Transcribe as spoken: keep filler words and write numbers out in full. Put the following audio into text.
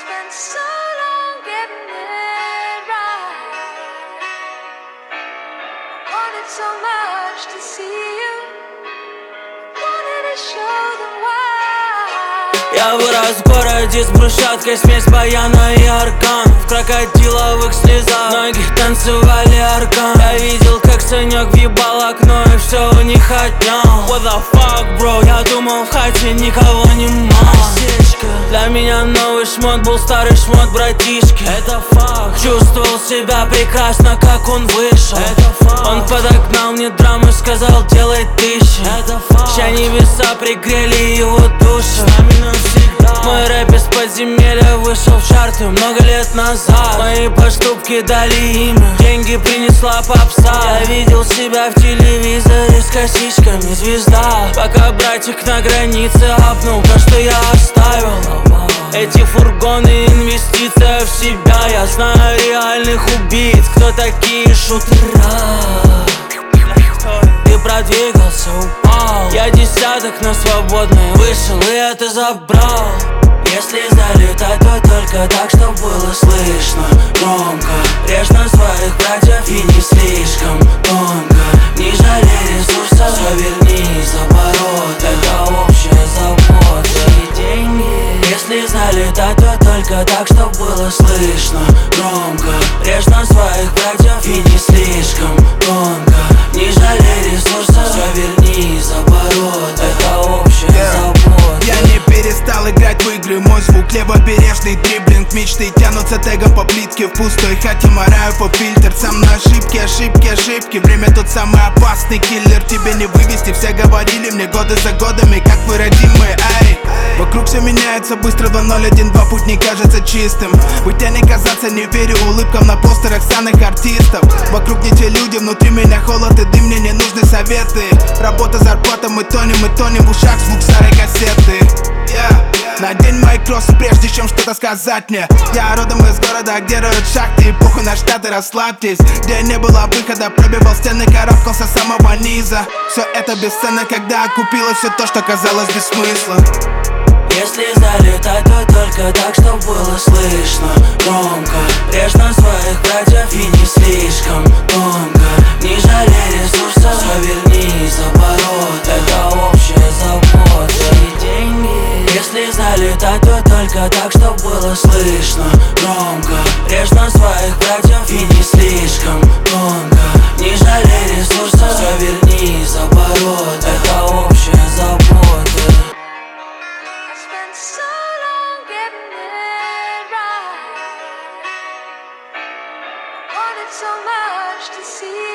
spent so long getting it right. Wanted so much to see you. Wanted to show them why. Я вырос в городе с брусчаткой, смесь баяна и органов. Крокодиловых слезах ноги танцевали аркан. Я видел, как Санек въебал окно, и все у них отнял. What the fuck, bro? Я думал, в хате никого не мало. Для меня новый шмот был старый шмот братишки. Это факт. Чувствовал себя прекрасно, как он вышел. Это факт. Он подогнал мне драму, сказал, делай тысячи. Это факт. Ща небеса пригрели его душу. Мой рэп из подземелья вышел в чарты много лет назад. Мои поступки дали имя, деньги принесла попса. Я видел себя в телевизоре с косичками звезда. Пока братик на границе апнул то, что я оставил. Эти фургоны, инвестиция в себя. Я знаю реальных убийц, кто такие шутера. Ты продвигался, упал. Я десяток на свободный вышел и это забрал. Если залетать, то только так, чтоб было слышно громко. Режь на своих братьев и не слишком тонко. Не жалей ресурсов, все верни за оборот. Это общая забота и деньги. Если залетать, то только так, чтоб было слышно громко. Режь на своих братьев и не слишком тонко. Не жалей ресурсов, все верни за оборот. Это общая yeah. забота. Я не перестал играть в игры, мой звук левобережный дриблинг. Мечты тянутся тегом по плитке, в пустой хате мораю по фильтр. Сам на ошибки, ошибки, ошибки. Время тот самый опасный киллер. Тебе не вывести, все говорили мне годы за годами, как вы родимые, ай. Вокруг все меняется быстро, два ноль один два, путь не кажется чистым. Быть а не казаться, не верю улыбкам на постерах санных артистов. Вокруг не те люди, внутри меня холод и дым, мне не нужны советы. Работа, зарплата, мы тонем, мы тонем в ушах, звук старой кассеты. yeah. Надень мои кроссы, прежде чем что-то сказать мне. Я родом из города, где роют шахты, похуй на штаты, расслабьтесь. Где не было выхода, пробивал стены, карабкался с самого низа. Все это бесценно, когда окупилось все то, что казалось без смысла. Если залетать, то только так, чтоб было слышно громко. Режь на своих братьев и не слишком тонко. Не жалей ресурсов, все верни за оборот. Это общая забота и деньги. Если залетать, то только так, чтоб было слышно громко. Режь на своих братьев и не слишком тонко. Не жалей ресурсов, все верни за оборот. Это общая забота. So long getting it right. Wanted so much to see